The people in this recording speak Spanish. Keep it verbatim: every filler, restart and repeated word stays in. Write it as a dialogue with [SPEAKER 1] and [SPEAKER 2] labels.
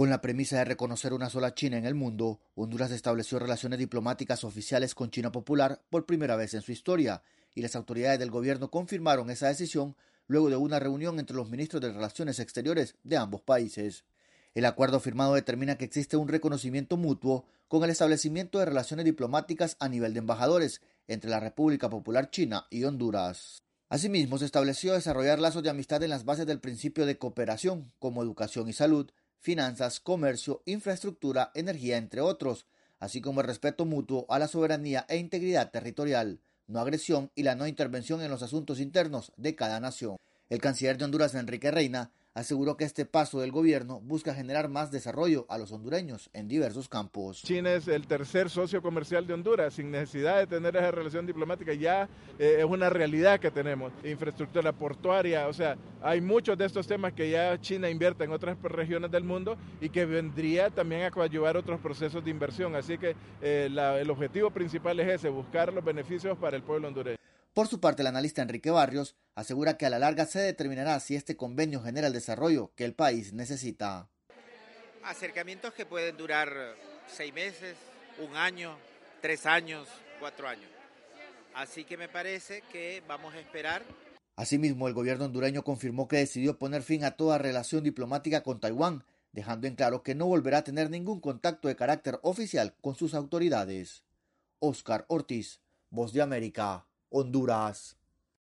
[SPEAKER 1] Con la premisa de reconocer una sola China en el mundo, Honduras estableció relaciones diplomáticas oficiales con China Popular por primera vez en su historia, y las autoridades del gobierno confirmaron esa decisión luego de una reunión entre los ministros de Relaciones Exteriores de ambos países. El acuerdo firmado determina que existe un reconocimiento mutuo con el establecimiento de relaciones diplomáticas a nivel de embajadores entre la República Popular China y Honduras. Asimismo, se estableció desarrollar lazos de amistad en las bases del principio de cooperación, como educación y salud, finanzas, comercio, infraestructura, energía, entre otros, así como el respeto mutuo a la soberanía e integridad territorial, no agresión y la no intervención en los asuntos internos de cada nación. El canciller de Honduras, Enrique Reina, aseguró que este paso del gobierno busca generar más desarrollo a los hondureños en diversos campos.
[SPEAKER 2] China es el tercer socio comercial de Honduras, sin necesidad de tener esa relación diplomática, ya eh, es una realidad que tenemos. Infraestructura portuaria, o sea, hay muchos de estos temas que ya China invierte en otras regiones del mundo y que vendría también a coadyuvar otros procesos de inversión. Así que eh, la, el objetivo principal es ese, buscar los beneficios para el pueblo hondureño.
[SPEAKER 1] Por su parte, el analista Enrique Barrios asegura que a la larga se determinará si este convenio genera el desarrollo que el país necesita.
[SPEAKER 3] Acercamientos que pueden durar seis meses, un año, tres años, cuatro años. Así que me parece que vamos a esperar.
[SPEAKER 1] Asimismo, el gobierno hondureño confirmó que decidió poner fin a toda relación diplomática con Taiwán, dejando en claro que no volverá a tener ningún contacto de carácter oficial con sus autoridades. Óscar Ortiz, Voz de América, Honduras.